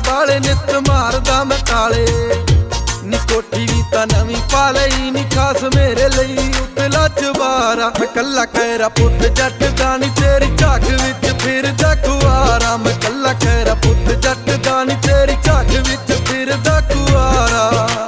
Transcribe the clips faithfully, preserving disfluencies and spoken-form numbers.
वाले नित मारदा मैं काले नी कोठी भी तां नवीं पा लई नी खास मेरे लई उतला चबारा मैं कल्ला कहरा पुत जट दा नी तेरी झाक विच फिरदा कुआरा मैं कल्ला कहरा पुत जट दा नी तेरी झाक विच फिरदा कुआरा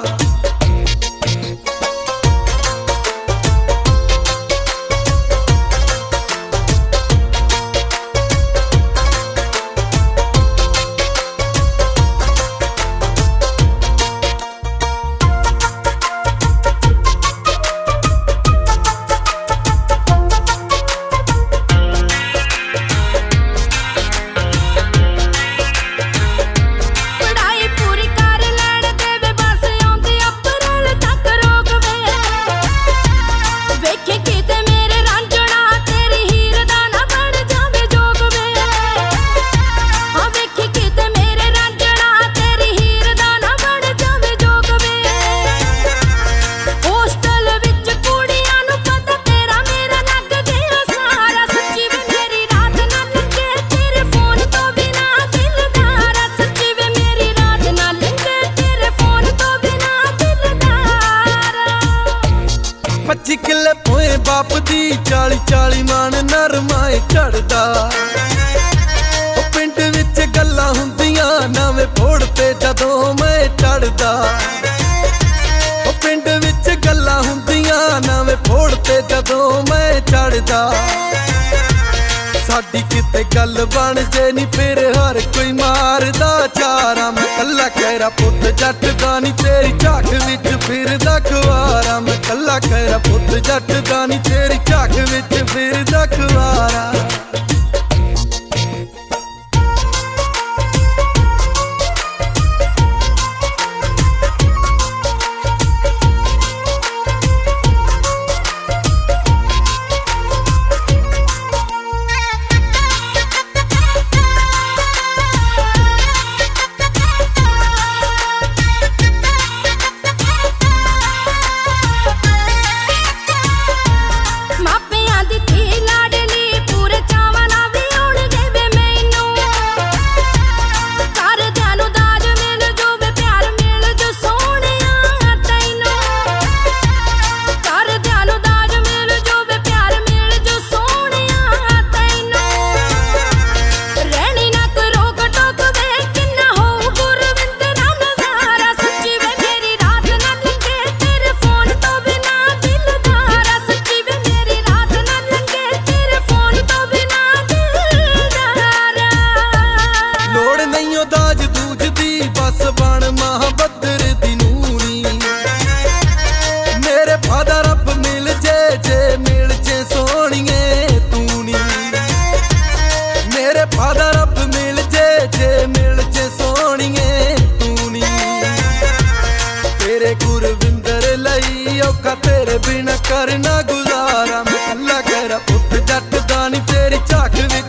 पच्ची किले पोए बाप दी चाली चाली मान नरमाए चढ़दा पिंड विच गल्लां हुंदियां नवें फोड़ ते जदों मैं चढ़दा पिंड विच गल्लां हुंदियां नवें फोड़ ते जदों मैं चढ़दा साडी किते गल बन जे नी फिर हर कोई मारदा चारा मैं कल्ला कहरा पुत जट दा नी तेरी झाक विच फिरदा कुआरा मैं कल्ला कहरा पुत जट दा नी तेरी झाक विच फिरदा कुआरा दाज दूज दी बस बन महाबदर दी नूनी मेरे फादा रब मिल जे जे मिल जे सोहणिए तूनी मेरे फादा रब मिल जे जे मिल जे सोहणिए तूनी तेरे गुरविंदर लई औखा तेरे बिना करना गुजारा मैं कल्ला कहरा पुत जट दा नी तेरी झाक विच